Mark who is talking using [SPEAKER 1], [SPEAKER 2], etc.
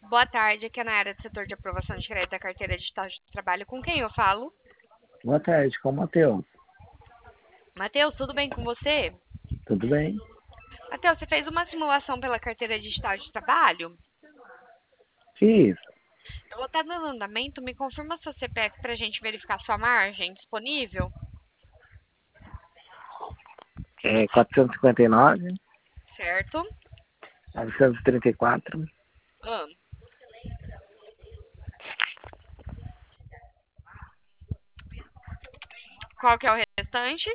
[SPEAKER 1] Boa tarde, aqui é na área do setor de aprovação de crédito da carteira de estágio de trabalho. Com quem eu falo?
[SPEAKER 2] Boa tarde, com o Matheus.
[SPEAKER 1] Matheus, tudo bem com você?
[SPEAKER 2] Tudo bem?
[SPEAKER 1] Matheus, você fez uma simulação pela carteira de estágio de trabalho?
[SPEAKER 2] Fiz.
[SPEAKER 1] Eu vou estar dando andamento, me confirma seu CPF para a gente verificar sua margem disponível,
[SPEAKER 2] É 459,
[SPEAKER 1] certo?
[SPEAKER 2] 934,
[SPEAKER 1] Ah, qual que é o restante?